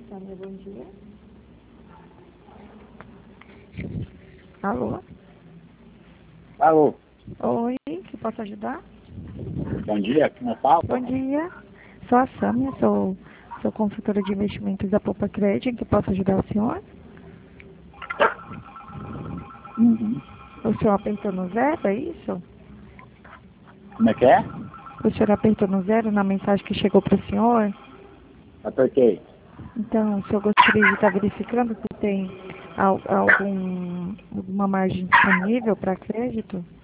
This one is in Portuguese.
Sâmia, bom dia. Alô? Alô, Oi, que posso ajudar? bom dia, como fala? Bom dia. Sou a Sâmia, sou consultora de investimentos da Poupa Crédito, em que posso ajudar o senhor? Uhum. O senhor apertou no zero, é isso? Como é que é? O senhor apertou no zero na mensagem que chegou para o senhor? Apertei. Então, o senhor gostaria de estar verificando se tem alguma margem disponível para crédito?